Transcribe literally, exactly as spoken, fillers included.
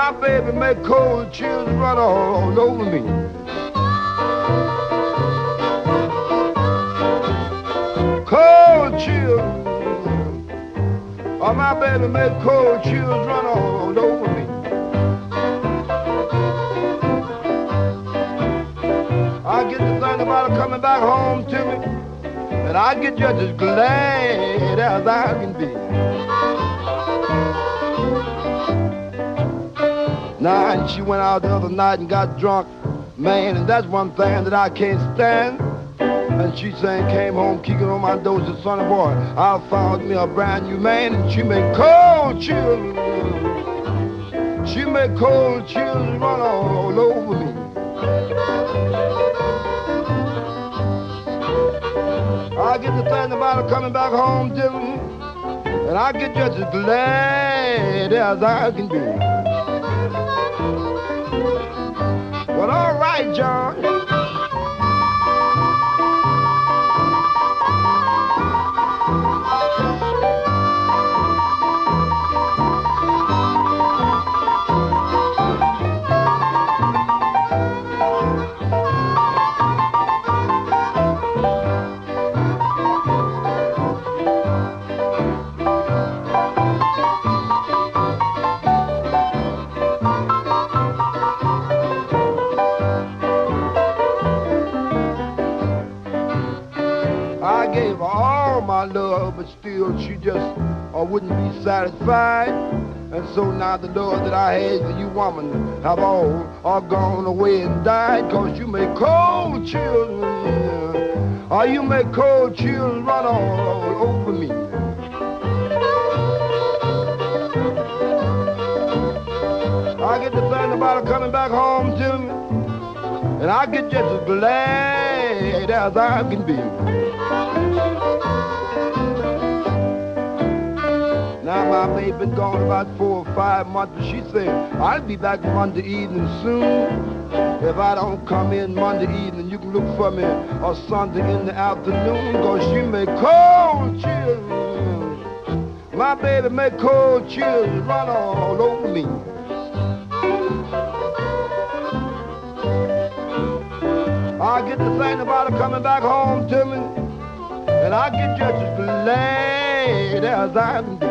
My baby make cold chills run all, all over me. Cold chills. Oh, my baby make cold chills run all over me. I get to think about her coming back home to me, and I get just as glad as I can be. Now, and she went out the other night and got drunk, man, and that's one thing that I can't stand. And she saying, came home kicking on my door, said, sonny boy, I found me a brand new man, and she made cold chills. She made cold chills run all over me. I get to thinking about her coming back home to me, and I get just as glad as I can be. Well, all right, John. I gave her all my love, but still she just uh, wouldn't be satisfied. And so now the love that I had for you, woman, have all, all gone away and died, cause you make cold chills. Oh, you make cold chills run all, all over me. I get to thinking about her coming back home to me, and I get just as glad as I can be. Now my baby been gone about four or five months, but she said, I'll be back Monday evening soon. If I don't come in Monday evening, you can look for me on Sunday in the afternoon, cause she make cold chills. My baby make cold chills run all over me. I get to thinking about her coming back home to me, and I get just as glad as I can be.